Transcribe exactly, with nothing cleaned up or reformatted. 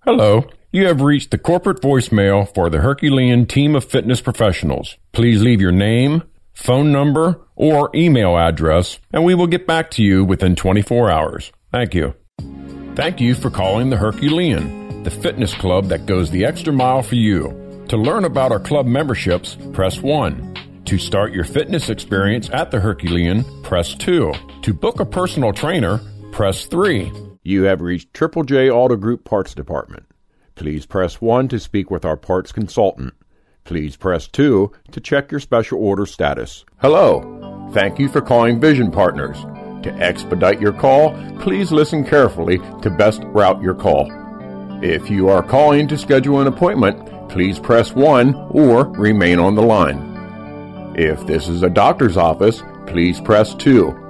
Hello. You have reached the corporate voicemail for the Herculean team of fitness professionals. Please leave your name, phone number, or email address, and we will get back to you within twenty-four hours. Thank you. Thank you for calling the Herculean, the fitness club that goes the extra mile for you. To learn about our club memberships, press one. To start your fitness experience at the Herculean, press two. To book a personal trainer, press three. You have reached Triple J Auto Group Parts Department. Please press one to speak with our parts consultant. Please press two to check your special order status. Hello. Thank you for calling Vision Partners. To expedite your call, please listen carefully to best route your call. If you are calling to schedule an appointment, please press one or remain on the line. If this is a doctor's office, please press two.